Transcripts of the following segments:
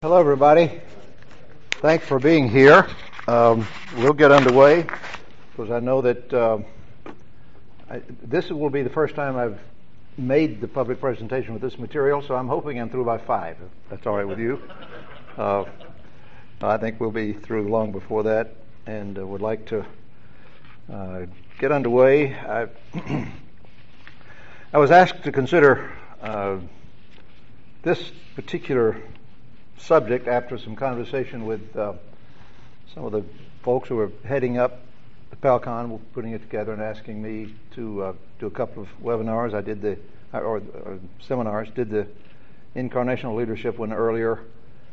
Hello, everybody. Thanks for being here. We'll get underway because I know that this will be the first time I've made the public presentation with this material, so I'm hoping I'm through by 5, if that's all right with you. I think we'll be through long before that, and would like to get underway. I was asked to consider this particular subject after some conversation with some of the folks who were heading up the Pelcon, putting it together and asking me to do a couple of webinars. I did or seminars, did the incarnational leadership one earlier.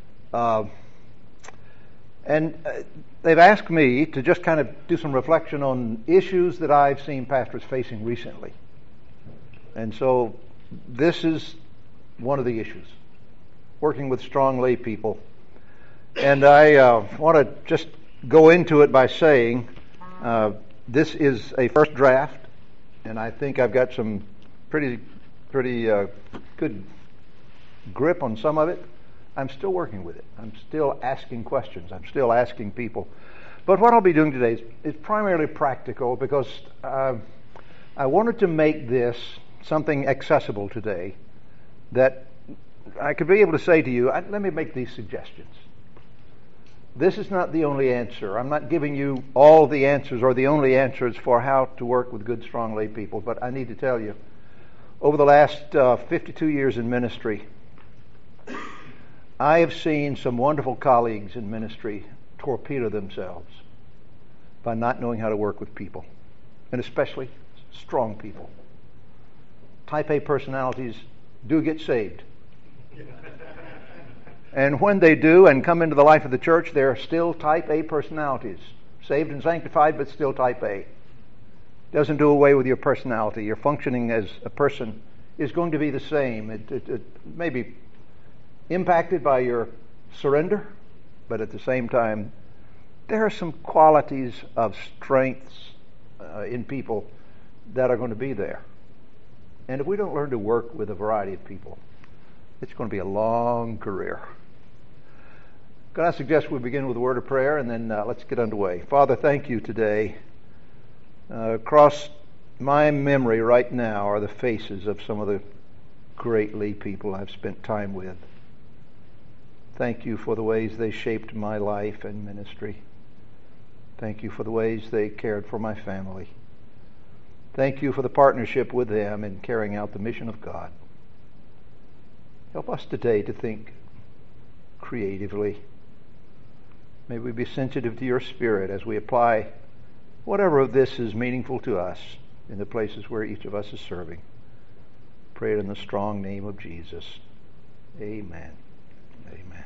And they've asked me to just kind of do some reflection on issues that I've seen pastors facing recently. And so this is one of the issues, working with strong lay people. And I want to just go into it by saying this is a first draft, and I think I've got some pretty good grip on some of it. I'm still working with it. I'm still asking questions. I'm still asking people. But what I'll be doing today is primarily practical because I wanted to make this something accessible today that I could be able to say to you, let me make these suggestions. This is not the only answer. I'm not giving you all the answers or the only answers for how to work with good, strong lay people, but I need to tell you, over the last 52 years in ministry, I have seen some wonderful colleagues in ministry torpedo themselves by not knowing how to work with people, and especially strong people. Type A personalities do get saved. And when they do and come into the life of the church, they're still type A personalities. Saved and sanctified, but still type A. Doesn't do away with your personality. Your functioning as a person is going to be the same. It may be impacted by your surrender, but at the same time, there are some qualities of strengths in people that are going to be there. And if we don't learn to work with a variety of people, it's going to be a long career. Can I suggest we begin with a word of prayer and then let's get underway. Father, thank you today. Across my memory right now are the faces of some of the great lay people I've spent time with. Thank you for the ways they shaped my life and ministry. Thank you for the ways they cared for my family. Thank you for the partnership with them in carrying out the mission of God. Help us today to think creatively. May we be sensitive to your Spirit as we apply whatever of this is meaningful to us in the places where each of us is serving. Pray it in the strong name of Jesus. Amen. Amen.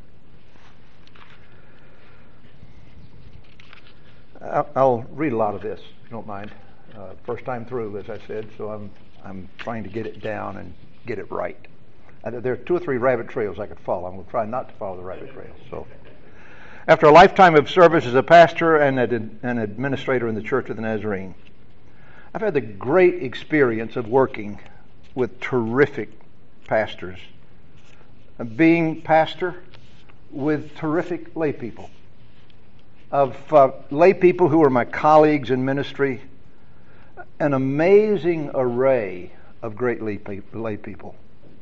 I'll read a lot of this, if you don't mind. First time through, as I said, so I'm trying to get it down and get it right. There are 2 or 3 rabbit trails I could follow. I'm going to try not to follow the rabbit trails. So, after a lifetime of service as a pastor and an administrator in the Church of the Nazarene, I've had the great experience of working with terrific pastors, being pastor with terrific lay people, of lay people who are my colleagues in ministry, an amazing array of great lay people.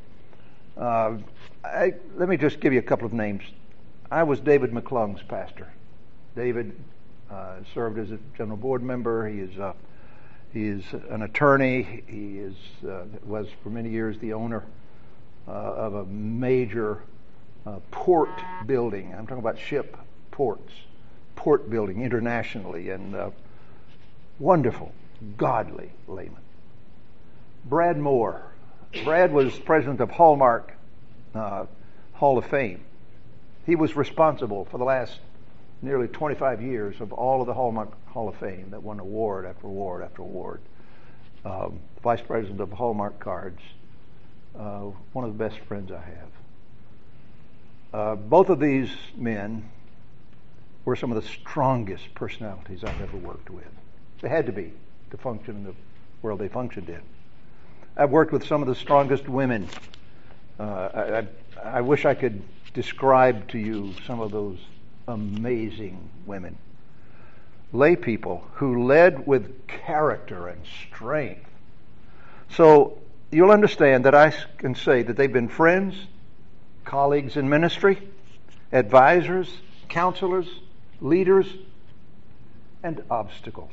Let me just give you a couple of names. I was David McClung's pastor. David served as a general board member. He is an attorney. He was for many years the owner of a major port building. I'm talking about port building internationally, and wonderful, godly layman. Brad Moore. Brad was president of Hallmark Hall of Fame. He was responsible for the last nearly 25 years of all of the Hallmark Hall of Fame that won award after award after award. Vice president of Hallmark Cards. One of the best friends I have. Both of these men were some of the strongest personalities I've ever worked with. They had to be to function in the world they functioned in. I've worked with some of the strongest women. I wish I could describe to you some of those amazing women. Lay people who led with character and strength. So you'll understand that I can say that they've been friends, colleagues in ministry, advisors, counselors, leaders, and obstacles.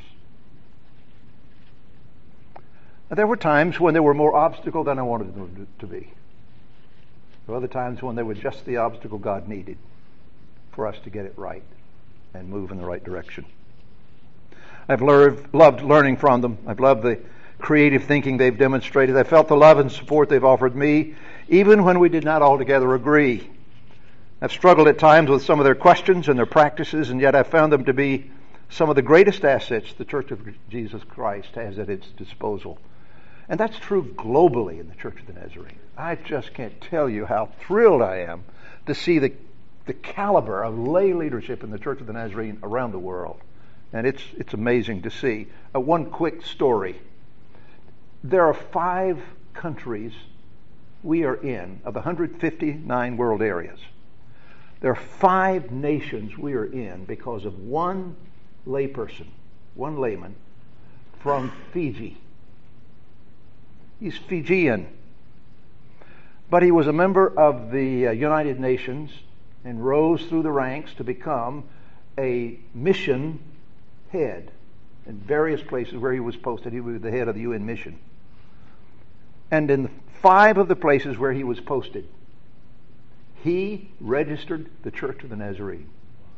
There were times when they were more obstacle than I wanted them to be. There were other times when they were just the obstacle God needed for us to get it right and move in the right direction. I've loved learning from them. I've loved the creative thinking they've demonstrated. I felt the love and support they've offered me, even when we did not altogether agree. I've struggled at times with some of their questions and their practices, and yet I've found them to be some of the greatest assets the Church of Jesus Christ has at its disposal. And that's true globally in the Church of the Nazarene. I just can't tell you how thrilled I am to see the caliber of lay leadership in the Church of the Nazarene around the world. And it's amazing to see. One quick story. There are 5 countries we are in of 159 world areas. There are 5 nations we are in because of one layperson, one layman from Fiji. He's Fijian. But he was a member of the United Nations and rose through the ranks to become a mission head in various places where he was posted. He was the head of the UN mission. And in 5 of the places where he was posted, he registered the Church of the Nazarene.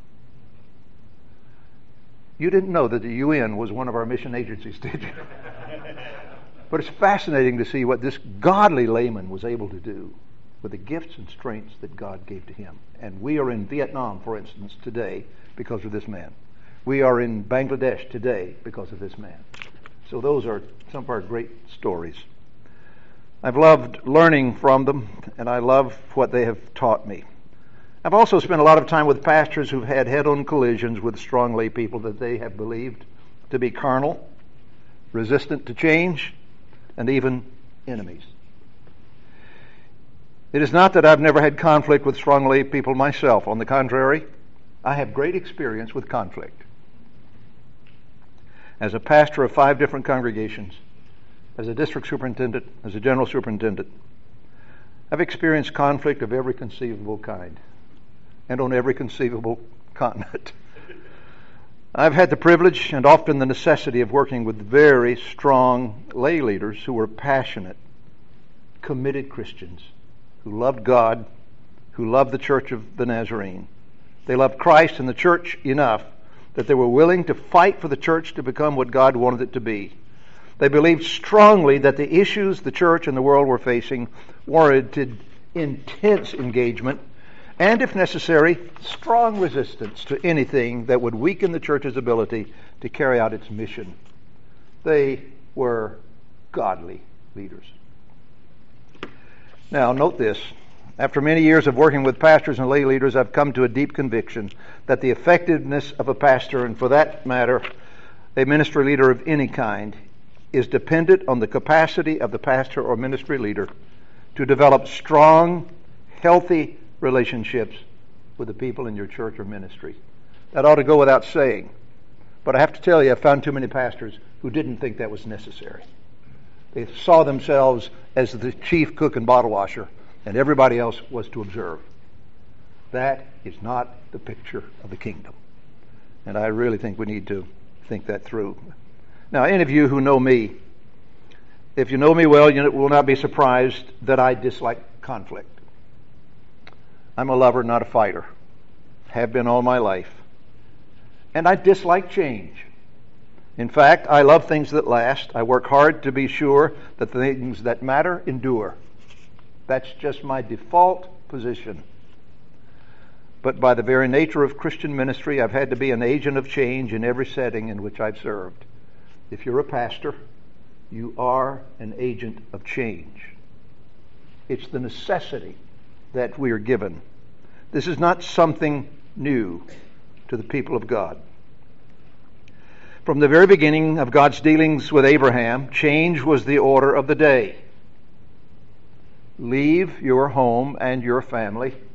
You didn't know that the UN was one of our mission agencies, did you? But it's fascinating to see what this godly layman was able to do with the gifts and strengths that God gave to him. And we are in Vietnam, for instance, today because of this man. We are in Bangladesh today because of this man. So those are some of our great stories. I've loved learning from them, and I love what they have taught me. I've also spent a lot of time with pastors who've had head-on collisions with strong lay people that they have believed to be carnal, resistant to change, and even enemies. It is not that I've never had conflict with strong lay people myself. On the contrary, I have great experience with conflict. As a pastor of 5 different congregations, as a district superintendent, as a general superintendent, I've experienced conflict of every conceivable kind and on every conceivable continent. I've had the privilege and often the necessity of working with very strong lay leaders who were passionate, committed Christians who loved God, who loved the Church of the Nazarene. They loved Christ and the church enough that they were willing to fight for the church to become what God wanted it to be. They believed strongly that the issues the church and the world were facing warranted intense engagement and, if necessary, strong resistance to anything that would weaken the church's ability to carry out its mission. They were godly leaders. Now, note this. After many years of working with pastors and lay leaders, I've come to a deep conviction that the effectiveness of a pastor, and for that matter, a ministry leader of any kind, is dependent on the capacity of the pastor or ministry leader to develop strong, healthy relationships with the people in your church or ministry. That ought to go without saying. But I have to tell you, I've found too many pastors who didn't think that was necessary. They saw themselves as the chief cook and bottle washer, and everybody else was to observe. That is not the picture of the kingdom. And I really think we need to think that through. Now, any of you who know me, if you know me well, you will not be surprised that I dislike conflict. I'm a lover, not a fighter. Have been all my life. And I dislike change. In fact, I love things that last. I work hard to be sure that the things that matter endure. That's just my default position. But by the very nature of Christian ministry, I've had to be an agent of change in every setting in which I've served. If you're a pastor, you are an agent of change. It's the necessity that we are given. This is not something new to the people of God. From the very beginning of God's dealings with Abraham, change was the order of the day. Leave your home and your family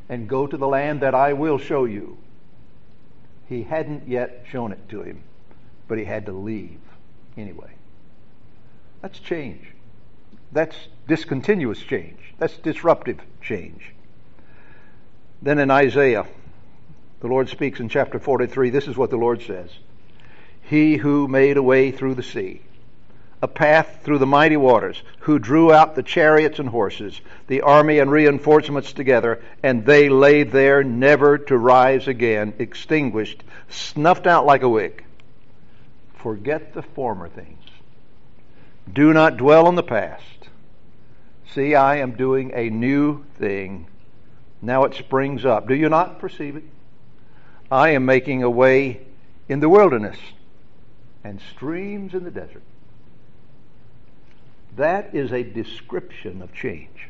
and go to the land that I will show you. He hadn't yet shown it to him, but he had to leave anyway. That's change. That's discontinuous change. That's disruptive change. Then in Isaiah, the Lord speaks in chapter 43. This is what the Lord says. He who made a way through the sea, a path through the mighty waters, who drew out the chariots and horses, the army and reinforcements together, and they lay there never to rise again, extinguished, snuffed out like a wick. Forget the former things. Do not dwell on the past. See, I am doing a new thing. Now it springs up. Do you not perceive it? I am making a way in the wilderness and streams in the desert. That is a description of change.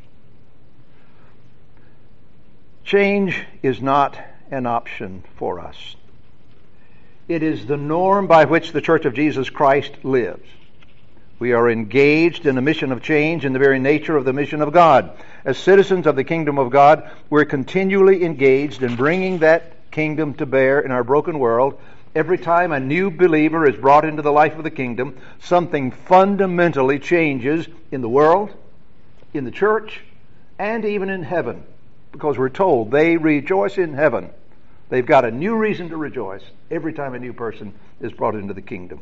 Change is not an option for us. It is the norm by which the Church of Jesus Christ lives. We are engaged in a mission of change in the very nature of the mission of God. As citizens of the kingdom of God, we're continually engaged in bringing that kingdom to bear in our broken world. Every time a new believer is brought into the life of the kingdom, something fundamentally changes in the world, in the church, and even in heaven. Because we're told they rejoice in heaven. They've got a new reason to rejoice every time a new person is brought into the kingdom.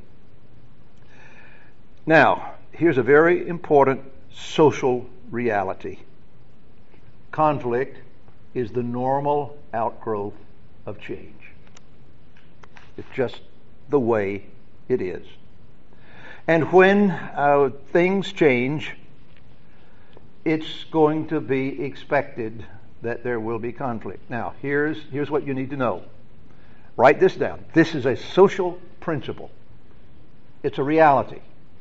Now, here's a very important social reality. Conflict is the normal outgrowth of change. It's just the way it is. And when things change, it's going to be expected that there will be conflict. Now, here's what you need to know. Write this down. This is a social principle. It's a reality.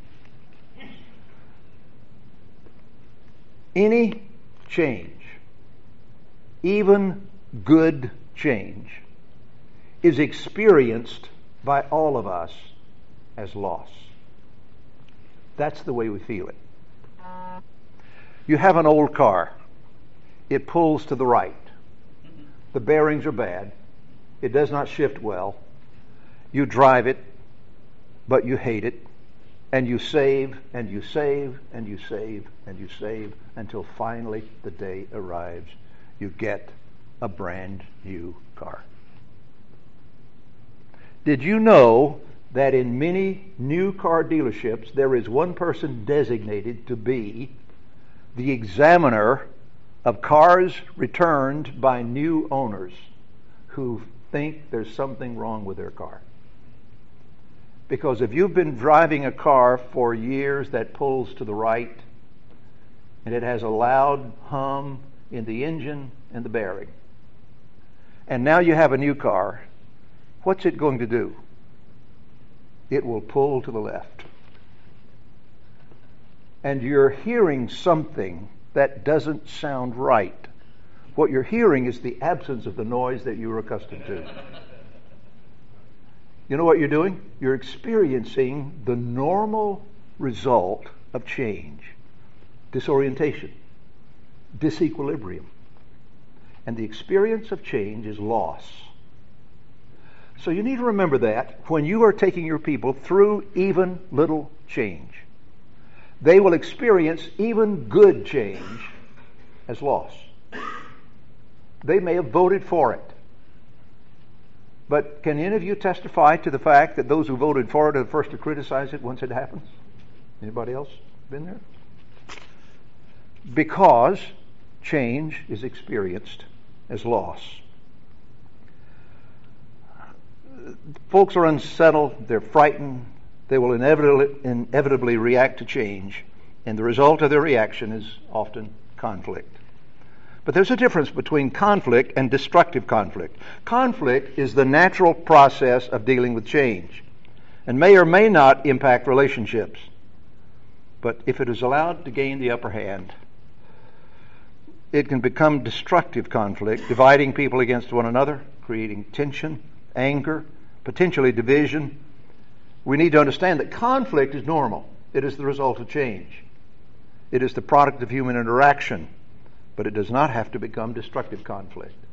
Any change, even good change, is experienced by all of us as loss. That's the way we feel it. You have an old car. It pulls to the right. The bearings are bad. It does not shift well. You drive it, but you hate it. And you save, and you save, and you save, and you save, until finally the day arrives. You get a brand new car. Did you know that in many new car dealerships there is one person designated to be the examiner of cars returned by new owners who think there's something wrong with their car? Because if you've been driving a car for years that pulls to the right, and it has a loud hum in the engine and the bearing, and now you have a new car, what's it going to do? It will pull to the left. And you're hearing something that doesn't sound right. What you're hearing is the absence of the noise that you were accustomed to. You know what you're doing? You're experiencing the normal result of change. Disorientation. Disequilibrium. And the experience of change is loss. So you need to remember that when you are taking your people through even little change, they will experience even good change as loss. They may have voted for it. But can any of you testify to the fact that those who voted for it are the first to criticize it once it happens? Anybody else been there? Because change is experienced as loss. Folks are unsettled, they're frightened, they will inevitably react to change, and the result of their reaction is often conflict. But there's a difference between conflict and destructive conflict. Conflict is the natural process of dealing with change and may or may not impact relationships. But if it is allowed to gain the upper hand, it can become destructive conflict, dividing people against one another, creating tension, anger, potentially division. We need to understand that conflict is normal. It is the result of change. It is the product of human interaction. But it does not have to become destructive conflict.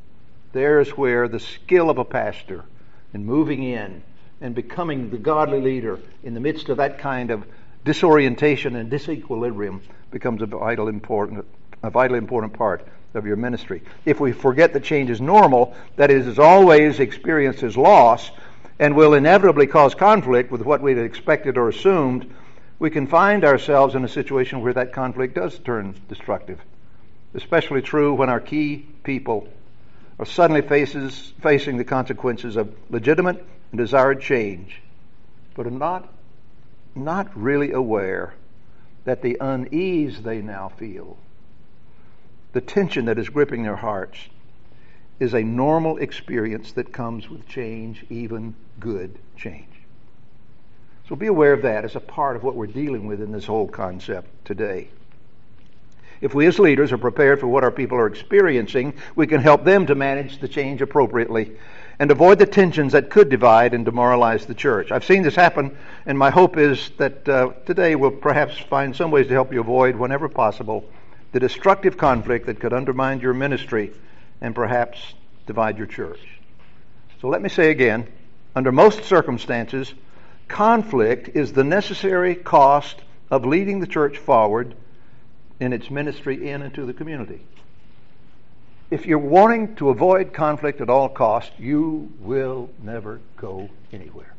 There's where the skill of a pastor in moving in and becoming the godly leader in the midst of that kind of disorientation and disequilibrium becomes a vitally important part of your ministry. If we forget that change is normal, that is always experienced as loss, and will inevitably cause conflict with what we'd expected or assumed, we can find ourselves in a situation where that conflict does turn destructive. Especially true when our key people are suddenly facing the consequences of legitimate and desired change, but are not really aware that the unease they now feel, the tension that is gripping their hearts, is a normal experience that comes with change, even good change. So be aware of that as a part of what we're dealing with in this whole concept today. If we as leaders are prepared for what our people are experiencing, we can help them to manage the change appropriately and avoid the tensions that could divide and demoralize the church. I've seen this happen, and my hope is that today we'll perhaps find some ways to help you avoid, whenever possible, the destructive conflict that could undermine your ministry and perhaps divide your church. So let me say again, under most circumstances, conflict is the necessary cost of leading the church forward in its ministry in and to the community. If you're wanting to avoid conflict at all costs, you will never go anywhere.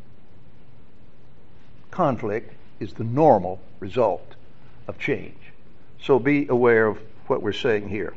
Conflict is the normal result of change. So be aware of what we're saying here.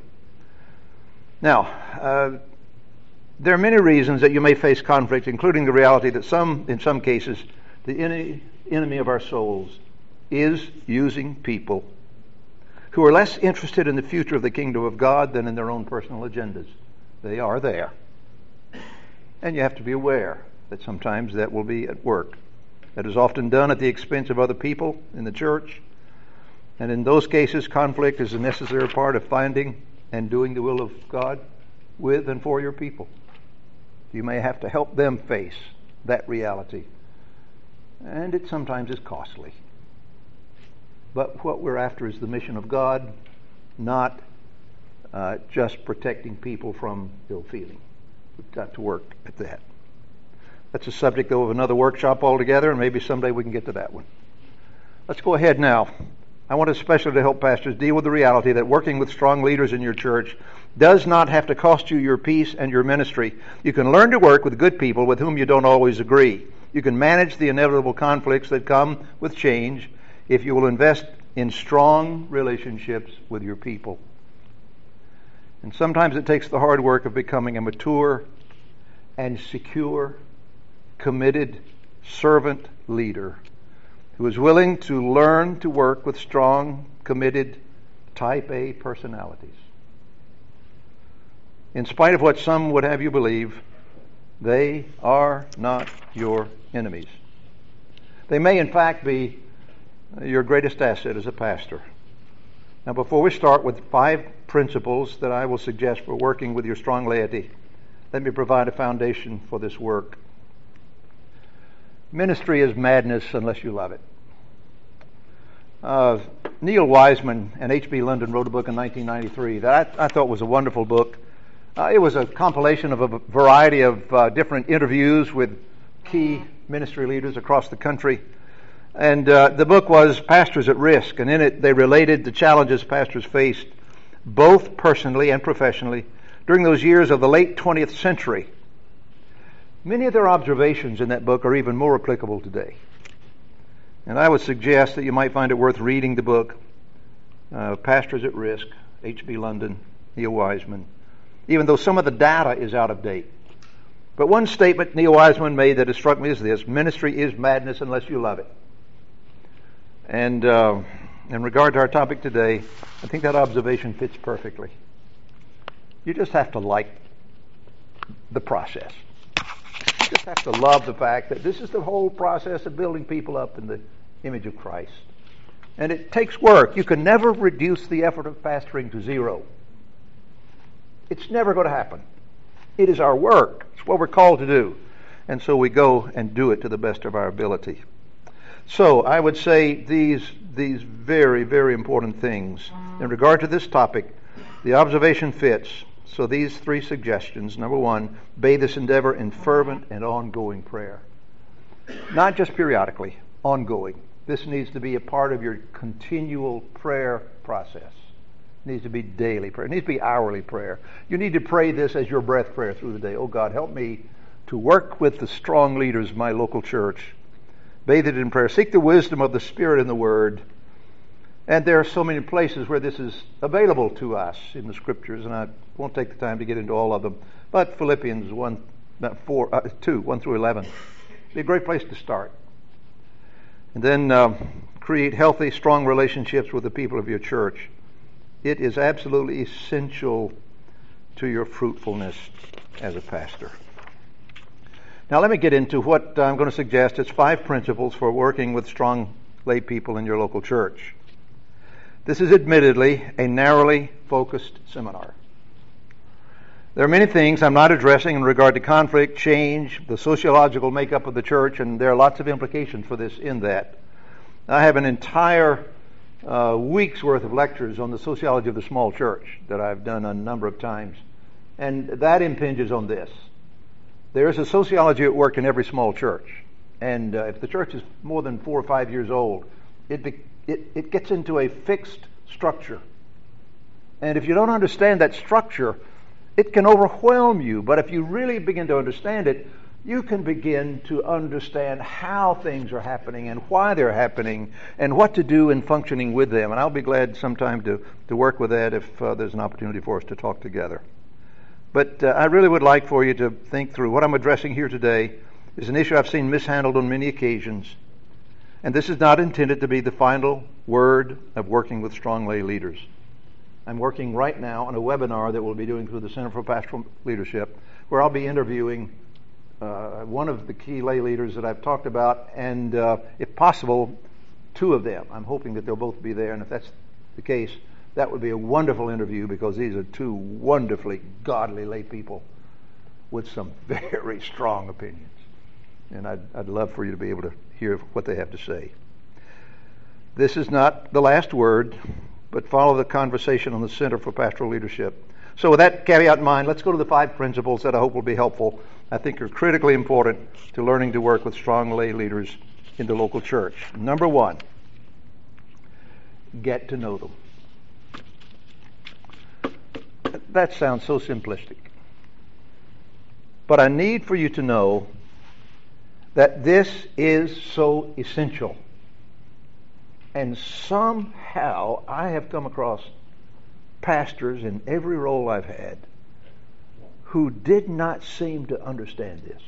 Now, there are many reasons that you may face conflict, including the reality that in some cases, the enemy of our souls is using people who are less interested in the future of the kingdom of God than in their own personal agendas. They are there. And you have to be aware that sometimes that will be at work. That is often done at the expense of other people in the church. And in those cases, conflict is a necessary part of finding and doing the will of God with and for your people. You may have to help them face that reality. And it sometimes is costly. But what we're after is the mission of God, not just protecting people from ill feeling. We've got to work at that. That's a subject, though, of another workshop altogether, and maybe someday we can get to that one. Let's go ahead now. I want especially to help pastors deal with the reality that working with strong leaders in your church does not have to cost you your peace and your ministry. You can learn to work with good people with whom you don't always agree. You can manage the inevitable conflicts that come with change if you will invest in strong relationships with your people. And sometimes it takes the hard work of becoming a mature and secure, committed servant leader who is willing to learn to work with strong, committed, type A personalities. In spite of what some would have you believe, they are not your enemies. They may, in fact, be your greatest asset as a pastor. Now, before we start with 5 principles that I will suggest for working with your strong laity, let me provide a foundation for this work. Ministry is madness unless you love it. Neil Wiseman and H.B. London wrote a book in 1993 that I thought was a wonderful book. It was a compilation of a variety of different interviews with key ministry leaders across the country. And the book was Pastors at Risk, and in it they related the challenges pastors faced both personally and professionally during those years of the late 20th century. Many of their observations in that book are even more applicable today. And I would suggest that you might find it worth reading the book, Pastors at Risk, H.B. London, Neil Wiseman, even though some of the data is out of date. But one statement Neil Wiseman made that has struck me is this: ministry is madness unless you love it. And in regard to our topic today, I think that observation fits perfectly. You just have to like the process. You just have to love the fact that this is the whole process of building people up in the image of Christ. And it takes work. You can never reduce the effort of pastoring to zero. It's never going to happen. It is our work. It's what we're called to do. And so we go and do it to the best of our ability. So I would say these very, very important things. In regard to this topic, the observation fits. So these three suggestions. Number one, bathe this endeavor in fervent and ongoing prayer. Not just periodically, ongoing. This needs to be a part of your continual prayer process. It needs to be daily prayer. It needs to be hourly prayer. You need to pray this as your breath prayer through the day. Oh God, help me to work with the strong leaders of my local church. Bathe it in prayer. Seek the wisdom of the Spirit in the Word. And there are so many places where this is available to us in the Scriptures, and I won't take the time to get into all of them. But Philippians 2, 1 through 11. Be a great place to start. And then create healthy, strong relationships with the people of your church. It is absolutely essential to your fruitfulness as a pastor. Now let me get into what I'm going to suggest. It's 5 principles for working with strong lay people in your local church. This is admittedly a narrowly focused seminar. There are many things I'm not addressing in regard to conflict, change, the sociological makeup of the church, and there are lots of implications for this in that. I have an entire week's worth of lectures on the sociology of the small church that I've done a number of times, and that impinges on this. There is a sociology at work in every small church, and if the church is more than 4 or 5 years old, it gets into a fixed structure. And if you don't understand that structure, it can overwhelm you. But if you really begin to understand it, you can begin to understand how things are happening and why they're happening and what to do in functioning with them. And I'll be glad sometime to work with that if there's an opportunity for us to talk together. But I really would like for you to think through what I'm addressing here today is an issue I've seen mishandled on many occasions. And this is not intended to be the final word of working with strong lay leaders. I'm working right now on a webinar that we'll be doing through the Center for Pastoral Leadership, where I'll be interviewing one of the key lay leaders that I've talked about, and if possible, 2 of them. I'm hoping that they'll both be there, and if that's the case, that would be a wonderful interview, because these are 2 wonderfully godly lay people with some very strong opinions. And I'd love for you to be able to hear what they have to say. This is not the last word, but follow the conversation on the Center for Pastoral Leadership. So with that caveat in mind, let's go to the 5 principles that I hope will be helpful. I think are critically important to learning to work with strong lay leaders in the local church. Number 1, get to know them. That sounds so simplistic. But I need for you to know that this is so essential. And somehow I have come across pastors in every role I've had who did not seem to understand this.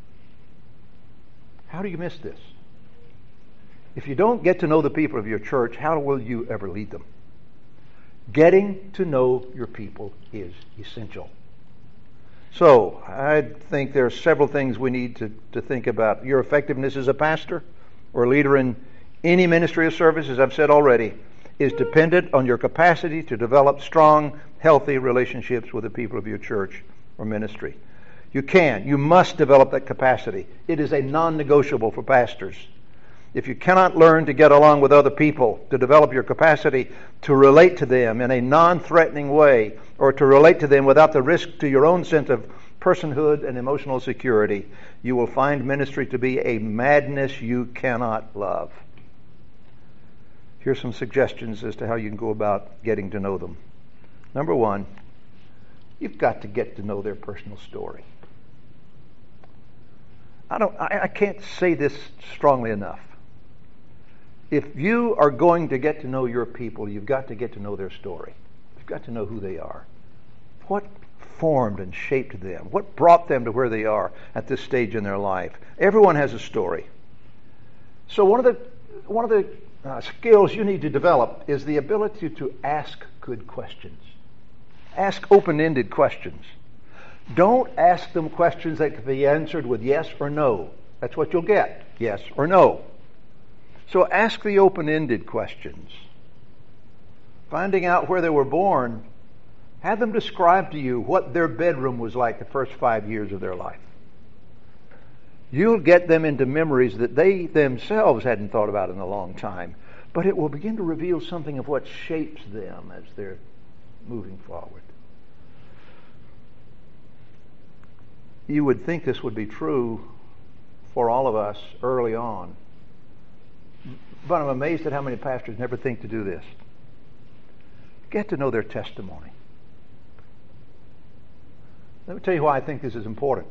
How do you miss this? If you don't get to know the people of your church, how will you ever lead them? Getting to know your people is essential. So, I think there are several things we need to think about. Your effectiveness as a pastor or leader in any ministry or service, as I've said already, is dependent on your capacity to develop strong, healthy relationships with the people of your church or ministry. You must develop that capacity. It is a non-negotiable for pastors. If you cannot learn to get along with other people, to develop your capacity to relate to them in a non-threatening way, or to relate to them without the risk to your own sense of personhood and emotional security, you will find ministry to be a madness you cannot love. Here's some suggestions as to how you can go about getting to know them. Number 1, you've got to get to know their personal story. I can't say this strongly enough. If you are going to get to know your people, you've got to get to know their story. You've got to know who they are. What formed and shaped them? What brought them to where they are at this stage in their life? Everyone has a story. So one of the skills you need to develop is the ability to ask good questions. Ask open-ended questions. Don't ask them questions that can be answered with yes or no. That's what you'll get, yes or no. So ask the open-ended questions. Finding out where they were born, have them describe to you what their bedroom was like the first 5 years of their life. You'll get them into memories that they themselves hadn't thought about in a long time, but it will begin to reveal something of what shapes them as they're moving forward. you would think this would be true for all of us early on. But I'm amazed at how many pastors never think to do this. Get to know their testimony. Let me tell you why I think this is important.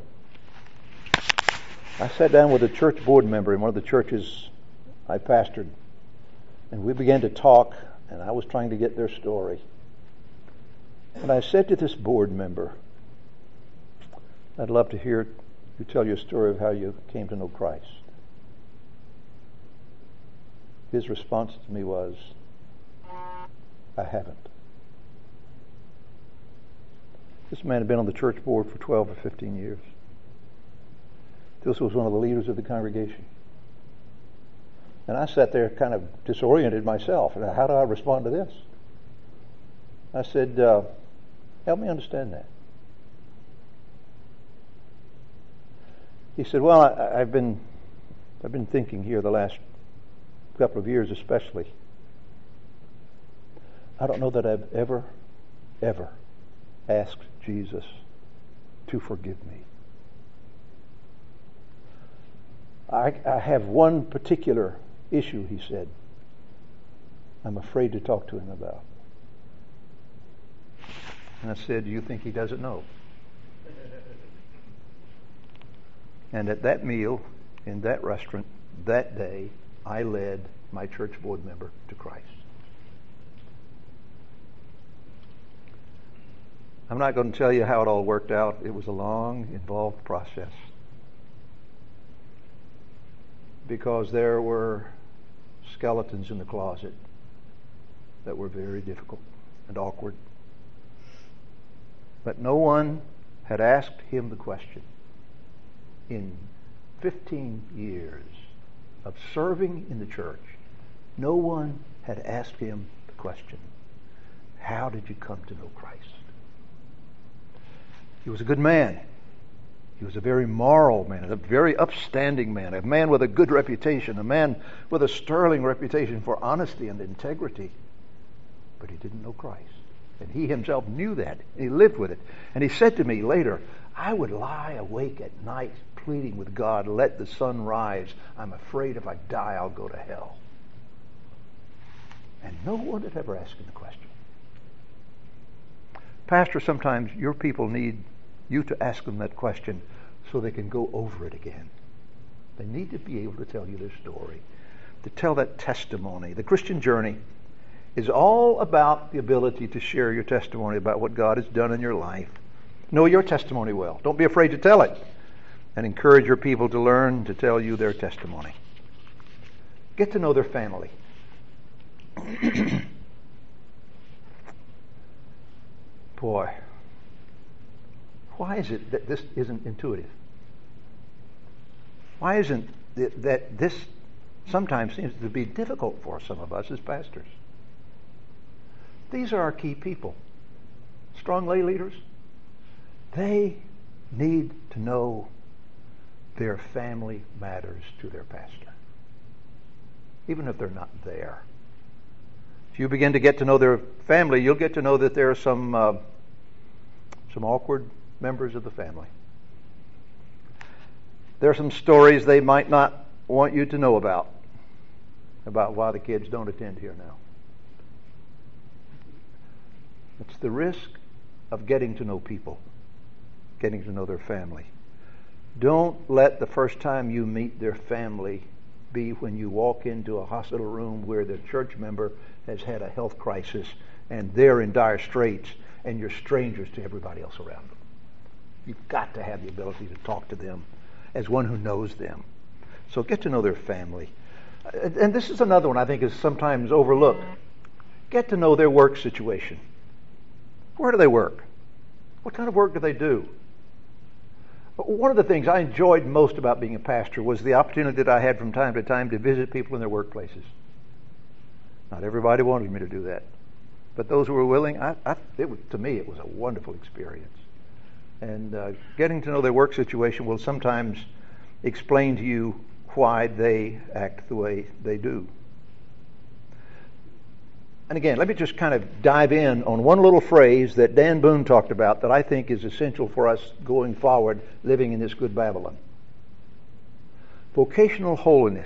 I sat down with a church board member in one of the churches I pastored, and we began to talk, and I was trying to get their story. And I said to this board member, I'd love to hear you tell your story of how you came to know Christ. His response to me was, I haven't. This man had been on the church board for 12 or 15 years. This was one of the leaders of the congregation. And I sat there kind of disoriented myself. And how do I respond to this? I said, help me understand that. He said, well, I've been thinking here the last couple of years especially. I don't know that I've ever asked Jesus to forgive me. I have one particular issue, he said, I'm afraid to talk to him about. And I said, do you think he doesn't know? And at that meal, in that restaurant, that day, I led my church board member to Christ. I'm not going to tell you how it all worked out. It was a long, involved process. Because there were skeletons in the closet that were very difficult and awkward. But no one had asked him the question. In 15 years of serving in the church, no one had asked him the question, how did you come to know Christ? He was a good man. He was a very moral man, a very upstanding man, a man with a good reputation, a man with a sterling reputation for honesty and integrity. But he didn't know Christ. And he himself knew that. He lived with it. And he said to me later, I would lie awake at night pleading with God, let the sun rise. I'm afraid if I die, I'll go to hell. And no one had ever asked him the question. Pastor, sometimes your people need you to ask them that question so they can go over it again. They need to be able to tell you their story, to tell that testimony. The Christian journey is all about the ability to share your testimony about what God has done in your life. Know your testimony well. Don't be afraid to tell it. And encourage your people to learn to tell you their testimony. Get to know their family. Boy, why is it that this isn't intuitive? Why isn't it that this sometimes seems to be difficult for some of us as pastors? These are our key people. Strong lay leaders. They need to know their family matters to their pastor, even if they're not there. If you begin to get to know their family, you'll get to know that there are some awkward members of the family. There are some stories they might not want you to know about why the kids don't attend here now. It's the risk of getting to know people, getting to know their family. Don't let the first time you meet their family be when you walk into a hospital room where the church member has had a health crisis and they're in dire straits and you're strangers to everybody else around them. You've got to have the ability to talk to them as one who knows them. So get to know their family. And this is another one I think is sometimes overlooked. Get to know their work situation. Where do they work? What kind of work do they do? One of the things I enjoyed most about being a pastor was the opportunity that I had from time to time to visit people in their workplaces. Not everybody wanted me to do that. But those who were willing, to me, it was a wonderful experience. And getting to know their work situation will sometimes explain to you why they act the way they do. And again, let me just kind of dive in on one little phrase that Dan Boone talked about that I think is essential for us going forward, living in this good Babylon. Vocational holiness.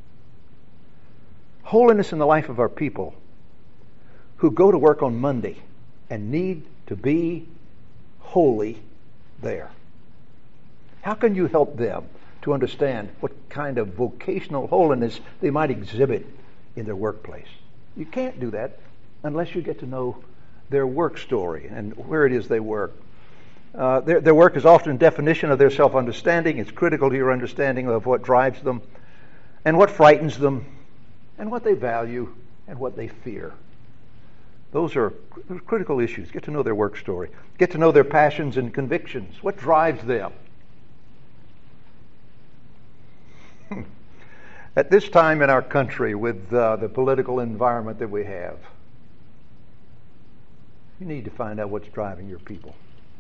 Holiness in the life of our people who go to work on Monday and need to be holy there. How can you help them to understand what kind of vocational holiness they might exhibit in their workplace? You can't do that unless you get to know their work story and where it is they work. Their work is often a definition of their self-understanding. It's critical to your understanding of what drives them and what frightens them and what they value and what they fear. Those are critical issues. Get to know their work story. Get to know their passions and convictions. What drives them? At this time in our country, with the political environment that we have, you need to find out what's driving your people.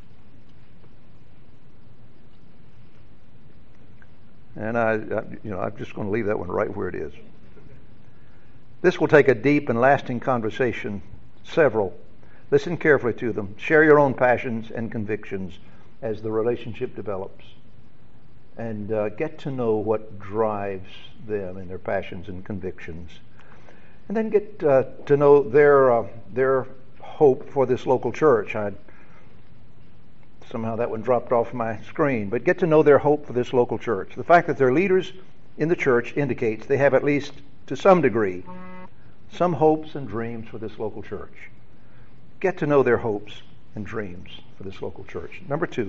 And I'm just going to leave that one right where it is. This will take a deep and lasting conversation. Several. Listen carefully to them. Share your own passions and convictions as the relationship develops. And get to know what drives them in their passions and convictions. And then get to know their hope for this local church. Somehow that one dropped off my screen. But get to know their hope for this local church. The fact that they're leaders in the church indicates they have, at least to some degree, some hopes and dreams for this local church. Get to know their hopes and dreams for this local church. Number 2,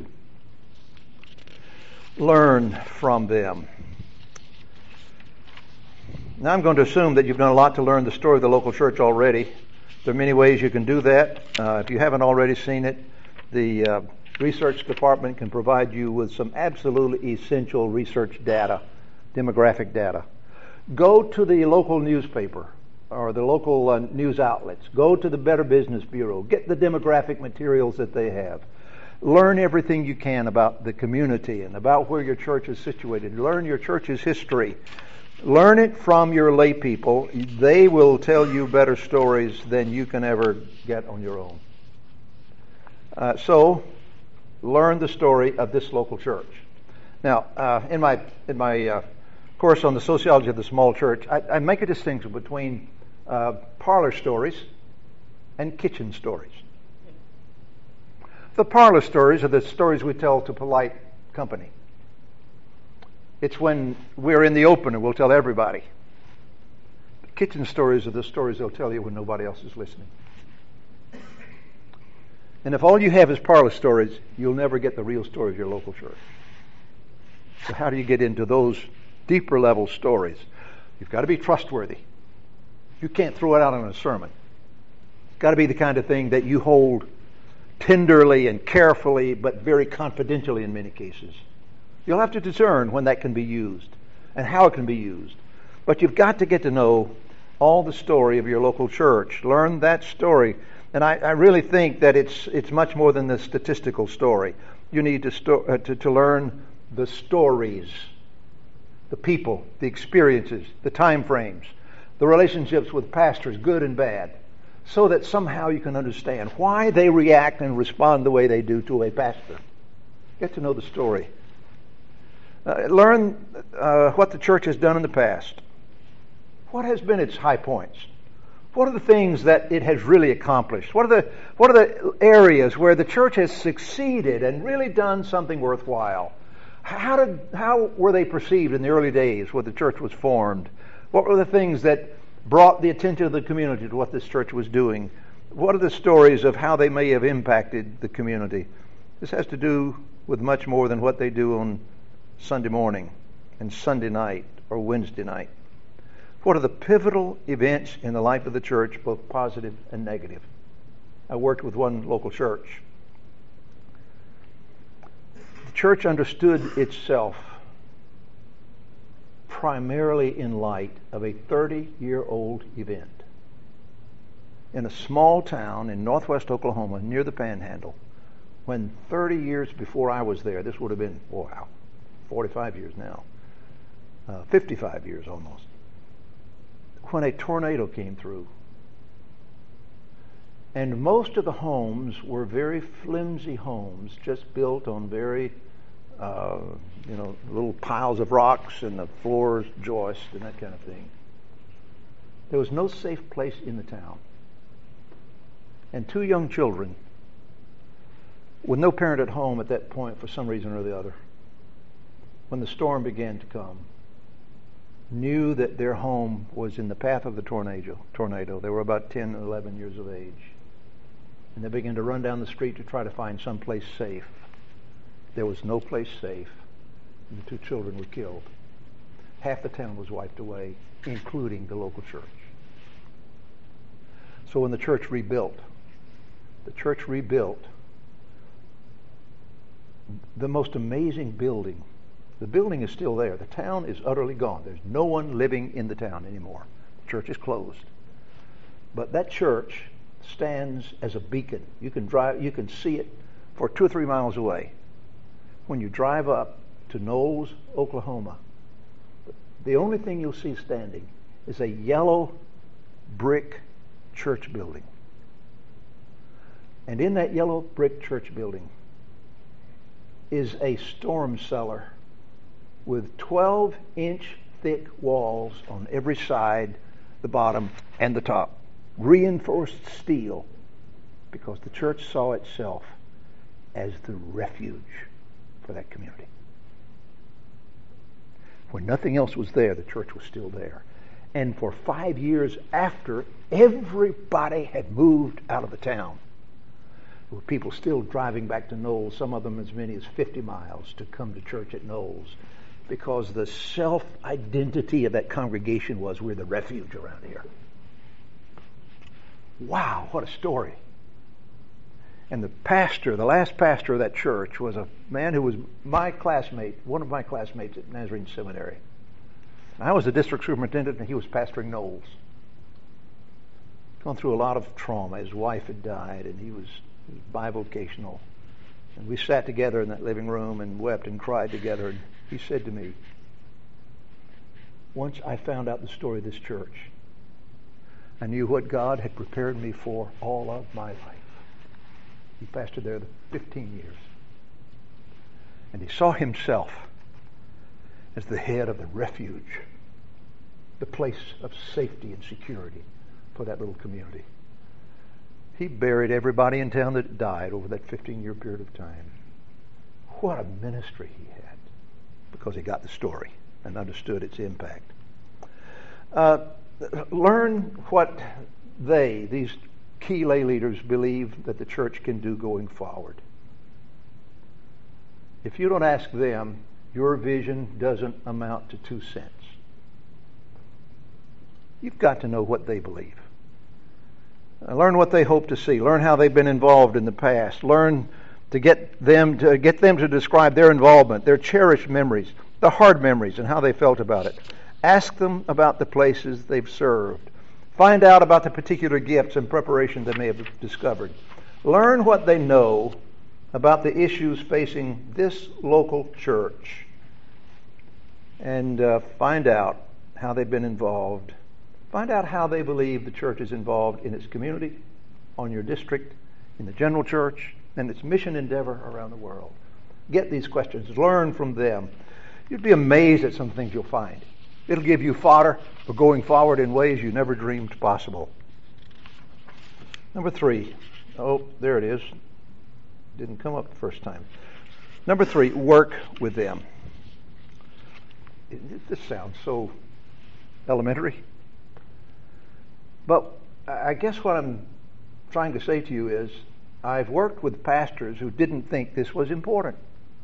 learn from them. Now I'm going to assume that you've done a lot to learn the story of the local church already. There are many ways you can do that. If you haven't already seen it, the research department can provide you with some absolutely essential research data, demographic data. Go to the local newspaper or the local news outlets. Go to the Better Business Bureau. Get the demographic materials that they have. Learn everything you can about the community and about where your church is situated. Learn your church's history. Learn it from your lay people. They will tell you better stories than you can ever get on your own. So, learn the story of this local church. Now, in my course on the sociology of the small church, I make a distinction between parlor stories and kitchen stories. The parlor stories are the stories we tell to polite company. It's when we're in the open and we'll tell everybody. The kitchen stories are the stories they'll tell you when nobody else is listening. And if all you have is parlor stories, you'll never get the real story of your local church. So how do you get into those deeper level stories? You've got to be trustworthy. You can't throw it out on a sermon. It's got to be the kind of thing that you hold tenderly and carefully, but very confidentially in many cases. You'll have to discern when that can be used and how it can be used. But you've got to get to know all the story of your local church. Learn that story. And I really think that it's much more than the statistical story. You need to learn the stories, the people, the experiences, the time frames, the relationships with pastors, good and bad, so that somehow you can understand why they react and respond the way they do to a pastor. Get to know the story. Learn what the church has done in the past. What has been its high points? What are the things that it has really accomplished? What are the areas where the church has succeeded and really done something worthwhile? How were they perceived in the early days when the church was formed? What were the things that brought the attention of the community to what this church was doing? What are the stories of how they may have impacted the community? This has to do with much more than what they do on Sunday morning and Sunday night or Wednesday night. What are the pivotal events in the life of the church, both positive and negative? I worked with one local church. The church understood itself primarily in light of a 30-year-old event. In a small town in northwest Oklahoma near the Panhandle, when 30 years before I was there, this would have been, 45 years now, 55 years almost, when a tornado came through And most of the homes were very flimsy homes, just built on very, little piles of rocks and the floors joist and that kind of thing. There was no safe place in the town. And 2 young children, with no parent at home at that point for some reason or the other, when the storm began to come, knew that their home was in the path of the tornado. They were about 10 or 11 years of age. And they began to run down the street to try to find some place safe. There was no place safe, and the 2 children were killed. Half the town was wiped away, including the local church. So when the church rebuilt the most amazing building. The building is still there. The town is utterly gone. There's no one living in the town anymore. The church is closed. But that church stands as a beacon. You can see it for 2 or 3 miles away. When you drive up to Knowles, Oklahoma, the only thing you'll see standing is a yellow brick church building. And in that yellow brick church building is a storm cellar with 12-inch thick walls on every side, the bottom and the top. Reinforced steel, because the church saw itself as the refuge for that community. When nothing else was there, the church was still there. And for 5 years after, everybody had moved out of the town. There were people still driving back to Knowles, some of them as many as 50 miles to come to church at Knowles, because the self-identity of that congregation was, we're the refuge around here. Wow, what a story. And the last pastor of that church, was a man who was my classmate, one of my classmates at Nazarene Seminary. I was the district superintendent and he was pastoring Knowles. Gone through a lot of trauma. His wife had died and he was bivocational. And we sat together in that living room and wept and cried together. And he said to me, once I found out the story of this church, I knew what God had prepared me for all of my life. He pastored there 15 years. And he saw himself as the head of the refuge, the place of safety and security for that little community. He buried everybody in town that died over that 15-year period of time. What a ministry he had, because he got the story and understood its impact. Learn what these key lay leaders believe that the church can do going forward. If you don't ask them, your vision doesn't amount to 2 cents. You've got to know what they believe. Learn what they hope to see. Learn how they've been involved in the past. Learn to get them to describe their involvement, their cherished memories, the hard memories, and how they felt about it. Ask them about the places they've served. Find out about the particular gifts and preparation they may have discovered. Learn what they know about the issues facing this local church. And find out how they've been involved. Find out how they believe the church is involved in its community, on your district, in the general church, and its mission endeavor around the world. Get these questions. Learn from them. You'd be amazed at some things you'll find. It'll give you fodder for going forward in ways you never dreamed possible. Number 3. Oh, there it is. Didn't come up the first time. Number 3, work with them. This sounds so elementary. But I guess what I'm trying to say to you is, I've worked with pastors who didn't think this was important.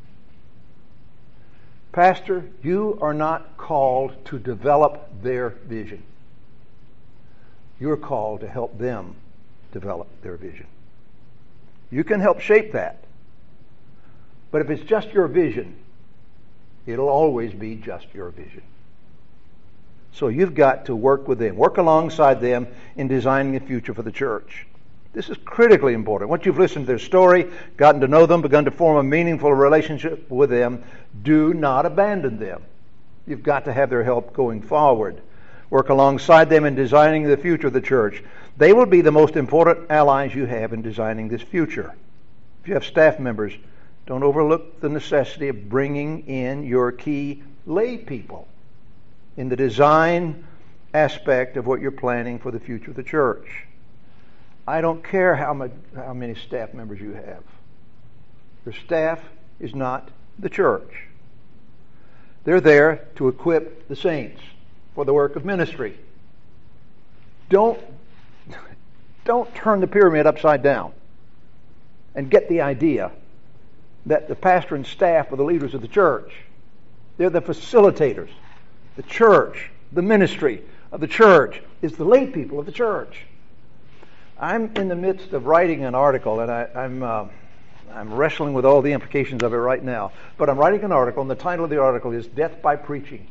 Pastor, you are not called to develop their vision. You're called to help them develop their vision. You can help shape that. But if it's just your vision, it'll always be just your vision. So you've got to work with them, work alongside them in designing a future for the church. This is critically important. Once you've listened to their story, gotten to know them, begun to form a meaningful relationship with them, do not abandon them. You've got to have their help going forward. Work alongside them in designing the future of the church. They will be the most important allies you have in designing this future. If you have staff members, don't overlook the necessity of bringing in your key lay people in the design aspect of what you're planning for the future of the church. I don't care how many staff members you have. Your staff is not the church. They're there to equip the saints for the work of ministry. Don't turn the pyramid upside down and get the idea that the pastor and staff are the leaders of the church. They're the facilitators. The church, the ministry of the church is the lay people of the church. I'm in the midst of writing an article, and I'm wrestling with all the implications of it right now. But I'm writing an article, and the title of the article is Death by Preaching.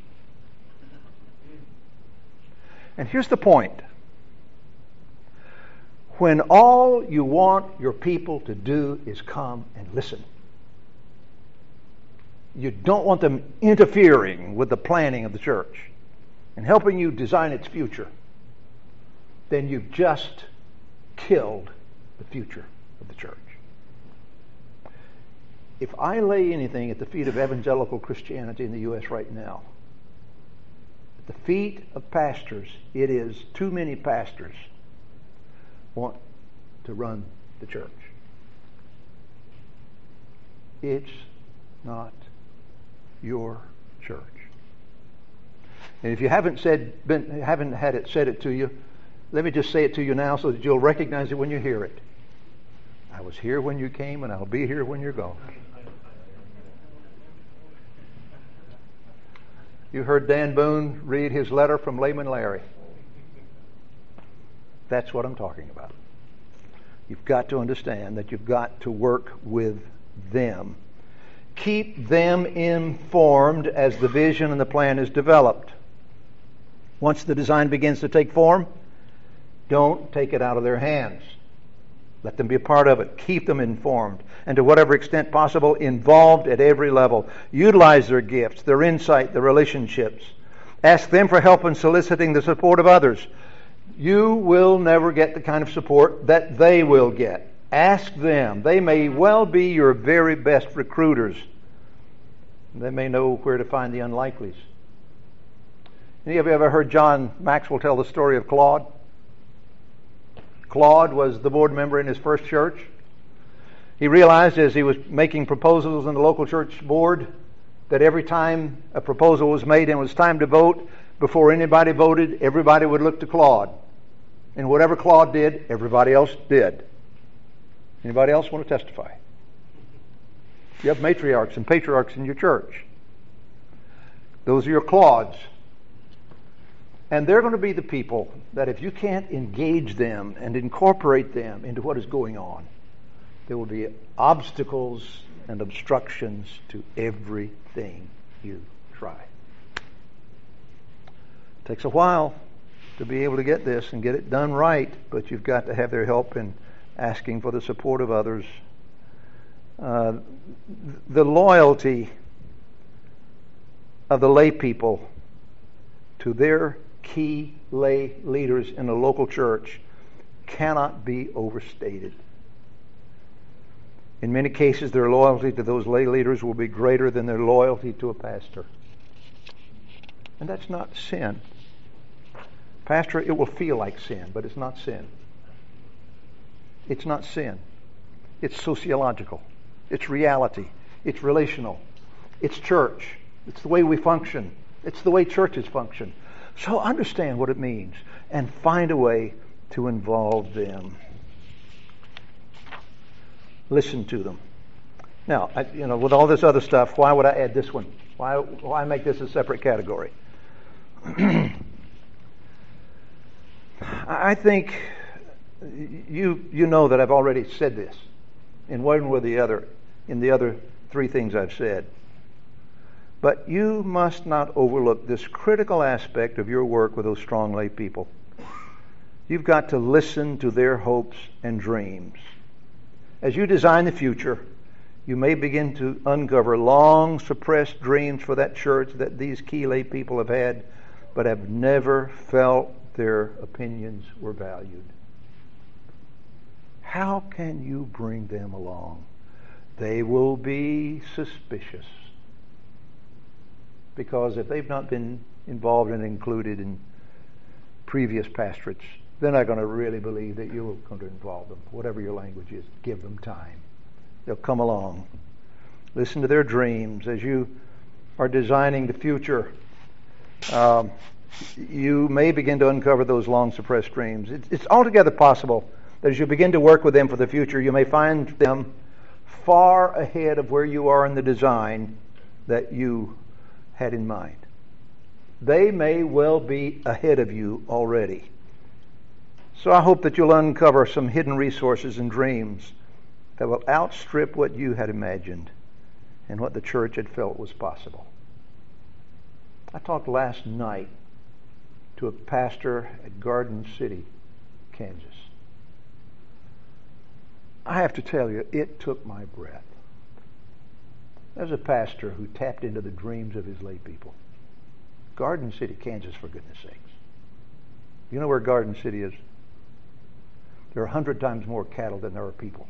And here's the point. When all you want your people to do is come and listen, you don't want them interfering with the planning of the church and helping you design its future, then you've just killed the future of the church. If I lay anything at the feet of evangelical Christianity in the U.S. right now, at the feet of pastors, it is too many pastors want to run the church. It's not your church. And if you haven't had it said to you, let me just say it to you now so that you'll recognize it when you hear it. I was here when you came, and I'll be here when you're gone. You heard Dan Boone read his letter from Layman Larry. That's what I'm talking about. You've got to understand that you've got to work with them. Keep them informed as the vision and the plan is developed. Once the design begins to take form, don't take it out of their hands. Let them be a part of it. Keep them informed. And to whatever extent possible, involved at every level. Utilize their gifts, their insight, their relationships. Ask them for help in soliciting the support of others. You will never get the kind of support that they will get. Ask them. They may well be your very best recruiters. They may know where to find the unlikelies. Any of you ever heard John Maxwell tell the story of Claude? Claude was the board member in his first church. He realized as he was making proposals in the local church board that every time a proposal was made and it was time to vote, before anybody voted, everybody would look to Claude. And whatever Claude did, everybody else did. Anybody else want to testify? You have matriarchs and patriarchs in your church. Those are your Claudes. And they're going to be the people that if you can't engage them and incorporate them into what is going on, there will be obstacles and obstructions to everything you try. It takes a while to be able to get this and get it done right, but you've got to have their help in asking for the support of others. The loyalty of the lay people to their key lay leaders in a local church cannot be overstated. In many cases, their loyalty to those lay leaders will be greater than their loyalty to a pastor. And that's not sin. Pastor, it will feel like sin, but it's not sin. It's not sin. It's sociological. It's reality. It's relational. It's church. It's the way we function. It's the way churches function. So understand what it means and find a way to involve them. Listen to them. Now, with all this other stuff, why would I add this one? Why make this a separate category? I think you know that I've already said this in one way or the other in the other three things I've said. But you must not overlook this critical aspect of your work with those strong lay people. You've got to listen to their hopes and dreams. As you design the future, you may begin to uncover long suppressed dreams for that church that these key lay people have had but have never felt their opinions were valued. How can you bring them along? They will be suspicious. Because if they've not been involved and included in previous pastorates, they're not going to really believe that you're going to involve them. Whatever your language is, give them time. They'll come along. Listen to their dreams. As you are designing the future, you may begin to uncover those long-suppressed dreams. It's altogether possible that as you begin to work with them for the future, you may find them far ahead of where you are in the design that you had in mind. They may well be ahead of you already. So I hope that you'll uncover some hidden resources and dreams that will outstrip what you had imagined and what the church had felt was possible. I talked last night to a pastor at Garden City, Kansas. I have to tell you, it took my breath. There's a pastor who tapped into the dreams of his lay people. Garden City, Kansas, for goodness sakes. You know where Garden City is? There are 100 times more cattle than there are people.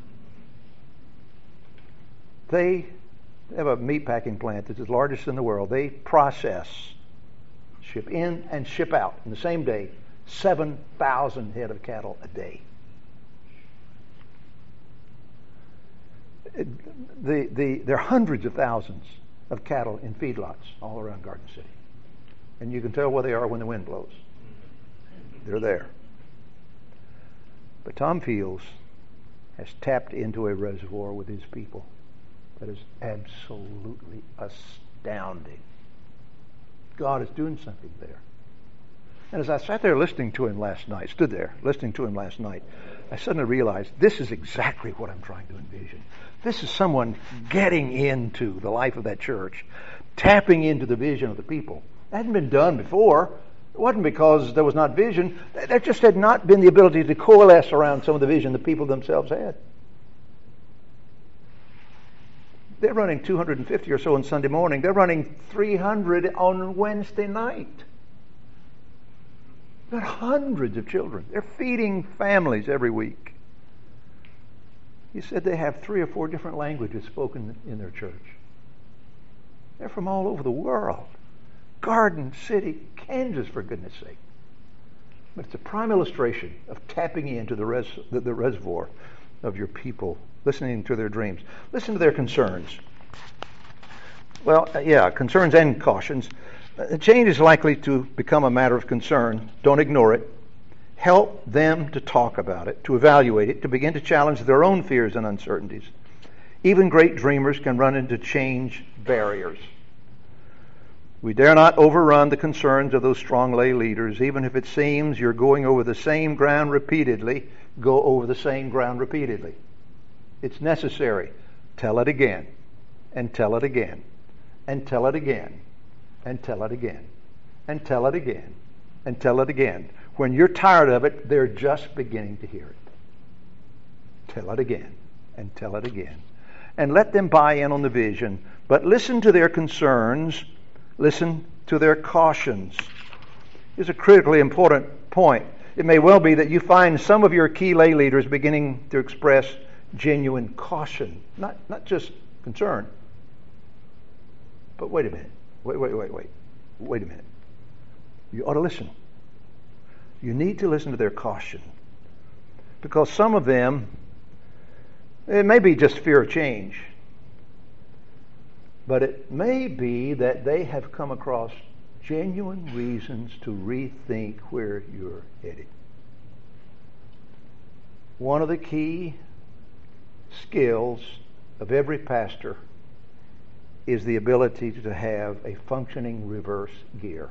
They have a meat packing plant that's the largest in the world. They process, ship in and ship out in the same day, 7,000 head of cattle a day. There are hundreds of thousands of cattle in feedlots all around Garden City. And you can tell where they are when the wind blows. They're there. But Tom Fields has tapped into a reservoir with his people that is absolutely astounding. God is doing something there. And as I sat there listening to him last night, stood there listening to him last night, I suddenly realized this is exactly what I'm trying to envision. This is someone getting into the life of that church, tapping into the vision of the people. That hadn't been done before. It wasn't because there was not vision. There just had not been the ability to coalesce around some of the vision the people themselves had. They're running 250 or so on Sunday morning. They're running 300 on Wednesday night. They've got hundreds of children. They're feeding families every week. He said they have 3 or 4 different languages spoken in their church. They're from all over the world. Garden City, Kansas, for goodness sake. But it's a prime illustration of tapping into the reservoir of your people, listening to their dreams. Listen to their concerns. Well, concerns and cautions. Change is likely to become a matter of concern. Don't ignore it. Help them to talk about it, to evaluate it, to begin to challenge their own fears and uncertainties. Even great dreamers can run into change barriers. We dare not overrun the concerns of those strong lay leaders. Even if it seems you're going over the same ground repeatedly, go over the same ground repeatedly. It's necessary. Tell it again, and tell it again, and tell it again, and tell it again, and tell it again, and tell it again. When you're tired of it, they're just beginning to hear it. Tell it again, and tell it again. And let them buy in on the vision. But listen to their concerns. Listen to their cautions. It's a critically important point. It may well be that you find some of your key lay leaders beginning to express genuine caution, not just concern. But wait a minute. Wait a minute. You ought to listen. You need to listen to their caution. Because some of them, it may be just fear of change. But it may be that they have come across genuine reasons to rethink where you're headed. One of the key skills of every pastor is the ability to have a functioning reverse gear.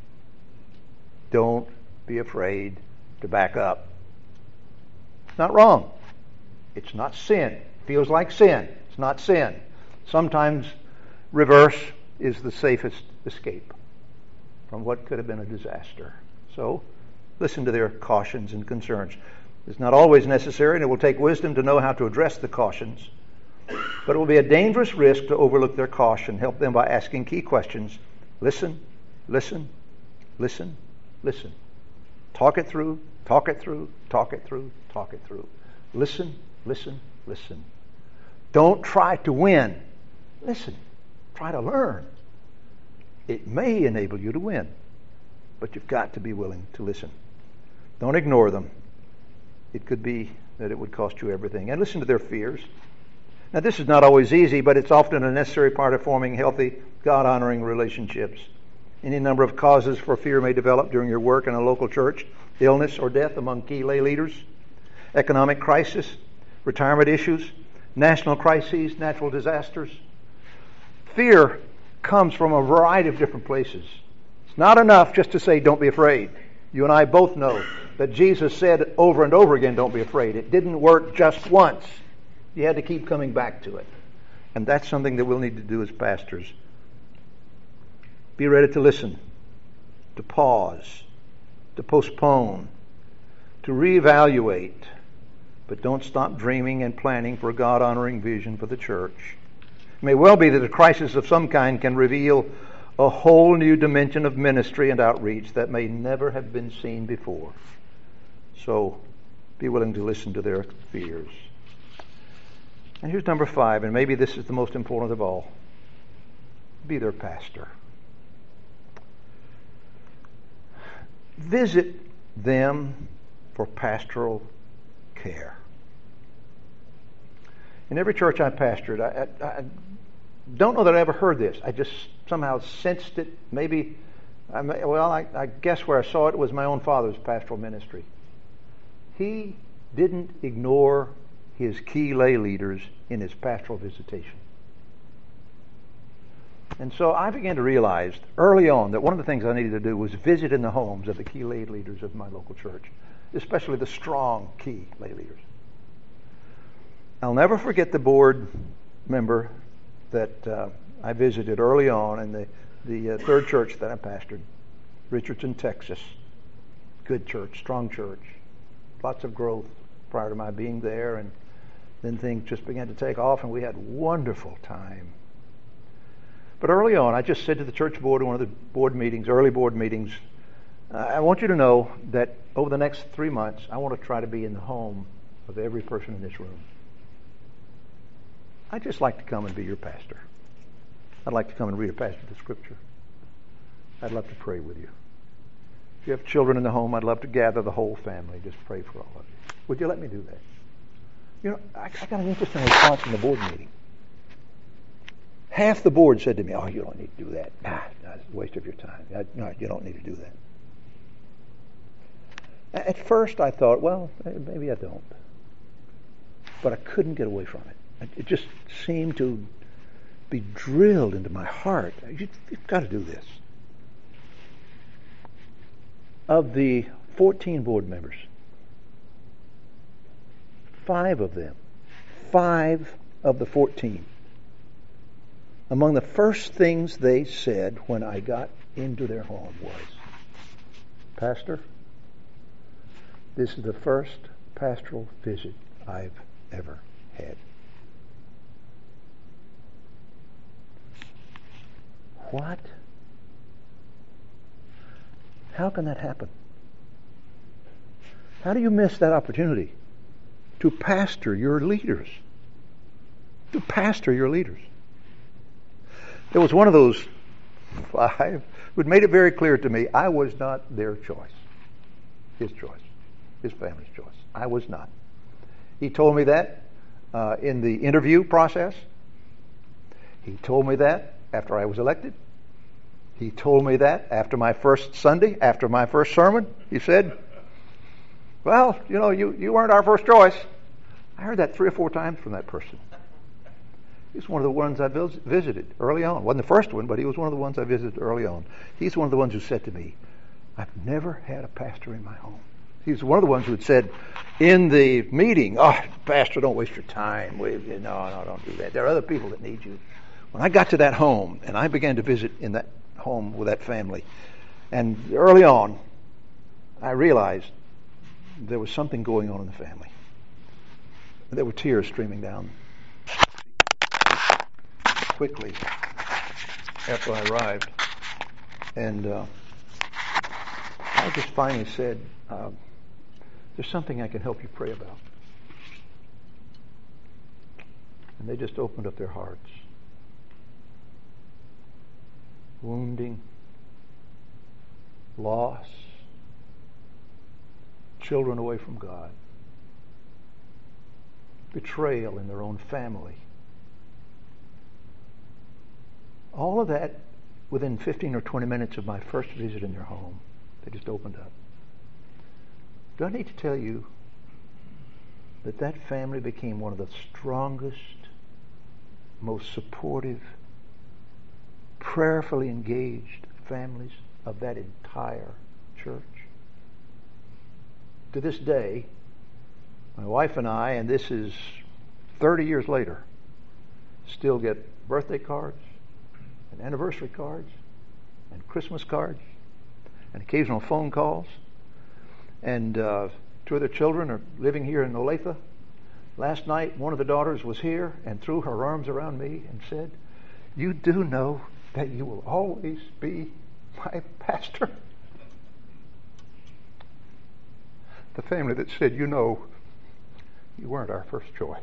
Don't be afraid to back up. It's not wrong. It's not sin. It feels like sin. It's not sin. Sometimes reverse is the safest escape from what could have been a disaster. So, listen to their cautions and concerns. It's not always necessary, and it will take wisdom to know how to address the cautions. But it will be a dangerous risk to overlook their caution. Help them by asking key questions. Listen, listen, Listen, listen. Talk it through, talk it through, talk it through, talk it through. Listen, listen, listen. Don't try to win. Listen. Try to learn. It may enable you to win, but you've got to be willing to listen. Don't ignore them. It could be that it would cost you everything. And listen to their fears. Now, this is not always easy, but it's often a necessary part of forming healthy, God-honoring relationships. Any number of causes for fear may develop during your work in a local church: illness or death among key lay leaders, economic crisis, retirement issues, national crises, natural disasters. Fear comes from a variety of different places. It's not enough just to say, don't be afraid. You and I both know that Jesus said over and over again, don't be afraid. It didn't work just once. You had to keep coming back to it. And that's something that we'll need to do as pastors. Be ready to listen, to pause, to postpone, to reevaluate, but don't stop dreaming and planning for a God-honoring vision for the church. It may well be that a crisis of some kind can reveal a whole new dimension of ministry and outreach that may never have been seen before. So be willing to listen to their fears. And here's number 5, and maybe this is the most important of all. Be their pastor. Visit them for pastoral care. In every church I pastored, I don't know that I ever heard this. I just somehow sensed it. Maybe, I guess where I saw it was my own father's pastoral ministry. He didn't ignore his key lay leaders in his pastoral visitation. And so I began to realize early on that one of the things I needed to do was visit in the homes of the key lay leaders of my local church, especially the strong key lay leaders. I'll never forget the board member that I visited early on in the third church that I pastored, Richardson, Texas. Good church, strong church, lots of growth prior to my being there, and then things just began to take off, and we had wonderful time. But early on, I just said to the church board in one of the board meetings, early board meetings, I want you to know that over the next 3 months, I want to try to be in the home of every person in this room. I'd just like to come and be your pastor. I'd like to come and read a passage of Scripture. I'd love to pray with you. If you have children in the home, I'd love to gather the whole family, just pray for all of you. Would you let me do that? You know, I got an interesting response in the board meeting. Half the board said to me, "Oh, you don't need to do that. It's a waste of your time. No, you don't need to do that." At first I thought, well, maybe I don't. But I couldn't get away from it. It just seemed to be drilled into my heart. You've got to do this. Of the 14 board members, 5 of the 14, among the first things they said when I got into their home was, "Pastor, this is the first pastoral visit I've ever had." What? How can that happen? How do you miss that opportunity to pastor your leaders? To pastor your leaders. There was one of those 5 who had made it very clear to me I was not their choice. His choice. His family's choice. I was not. He told me that in the interview process. He told me that after I was elected. He told me that after my first Sunday, after my first sermon. He said, "Well, you weren't our first choice." I heard that 3 or 4 times from that person. He's one of the ones I visited early on. Wasn't the first one, but he was one of the ones I visited early on. He's one of the ones who said to me, "I've never had a pastor in my home." He's one of the ones who had said in the meeting, "Oh, Pastor, don't waste your time. No, don't do that. There are other people that need you." When I got to that home, and I began to visit in that home with that family, and early on, I realized there was something going on in the family. There were tears streaming down quickly after I arrived. And I just finally said, there's something I can help you pray about. And they just opened up their hearts. Wounding, loss, children away from God, betrayal in their own family. All of that within 15 or 20 minutes of my first visit in their home. They just opened up. Do I need to tell you that that family became one of the strongest, most supportive, prayerfully engaged families of that entire church? To this day, my wife and I, and this is 30 years later, still get birthday cards and anniversary cards and Christmas cards and occasional phone calls. And two of their children are living here in Olathe. Last night, one of the daughters was here and threw her arms around me and said, "You do know that you will always be my pastor?" The family that said, "You know, you weren't our first choice."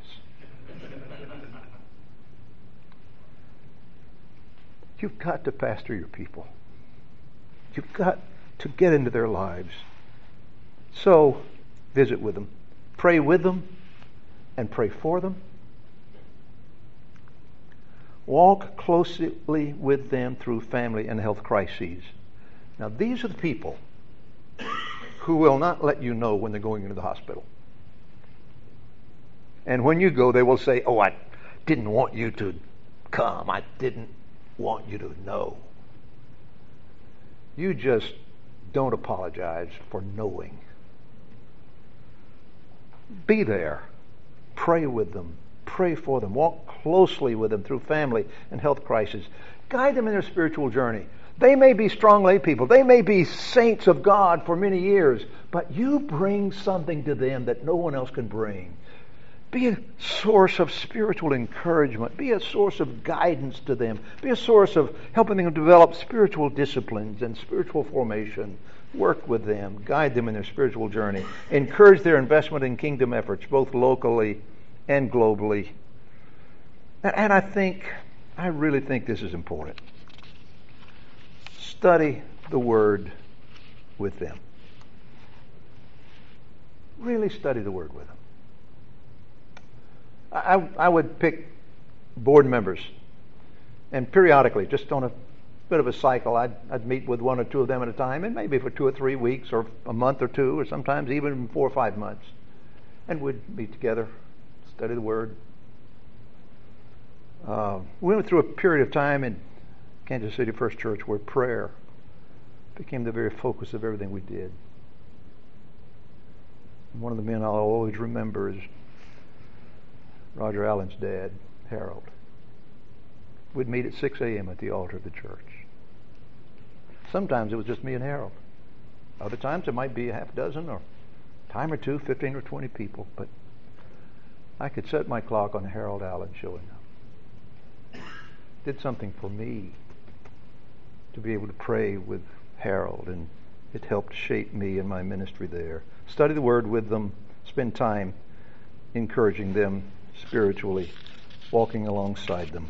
You've got to pastor your people. You've got to get into their lives. So, visit with them. Pray with them and pray for them. Walk closely with them through family and health crises. Now, these are the people who will not let you know when they're going into the hospital. And when you go, they will say, "Oh, I didn't want you to come. I didn't want you to know." You just don't apologize for knowing. Be there. Pray with them. Pray for them. Walk closely with them through family and health crises. Guide them in their spiritual journey. They may be strong lay people. They may be saints of God for many years, but you bring something to them that no one else can bring. Be a source of spiritual encouragement. Be a source of guidance to them. Be a source of helping them develop spiritual disciplines and spiritual formation. Work with them. Guide them in their spiritual journey. Encourage their investment in kingdom efforts, both locally and globally. And I really think this is important. Study the Word with them. Really study the Word with them. I would pick board members, and periodically, just on a bit of a cycle, I'd meet with one or two of them at a time, and maybe for 2 or 3 weeks, or a month or two, or sometimes even 4 or 5 months. And we'd meet together, study the Word. We went through a period of time in Kansas City First Church where prayer became the very focus of everything we did. And one of the men I'll always remember is Roger Allen's dad, Harold. We'd meet at 6 a.m. at the altar of the church. Sometimes it was just me and Harold. Other times it might be a half dozen, or a time or two, 15 or 20 people. But I could set my clock on Harold Allen showing up. Did something for me to be able to pray with Harold, and it helped shape me in my ministry there. Study the Word with them. Spend time encouraging them spiritually, walking alongside them.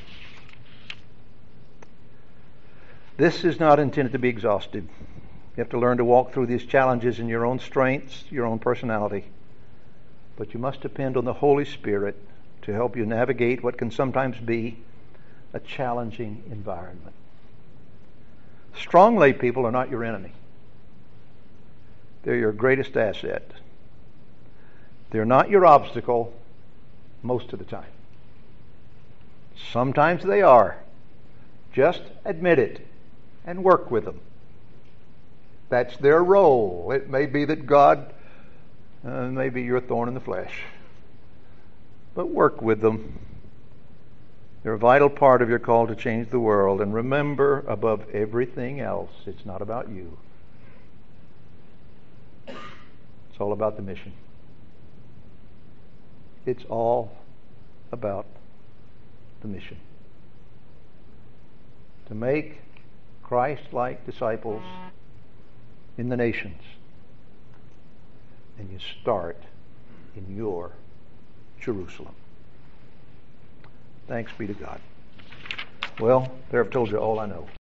This is not intended to be exhaustive. You have to learn to walk through these challenges in your own strengths, your own personality. But you must depend on the Holy Spirit to help you navigate what can sometimes be a challenging environment. Strong lay people are not your enemy. They're your greatest asset. They're not your obstacle most of the time. Sometimes they are. Just admit it and work with them. That's their role. It may be that God may be your thorn in the flesh. But work with them. They're a vital part of your call to change the world. And remember, above everything else, it's not about you. It's all about the mission. It's all about the mission. To make Christ-like disciples in the nations. And you start in your Jerusalem. Thanks be to God. Well, there I've told you all I know.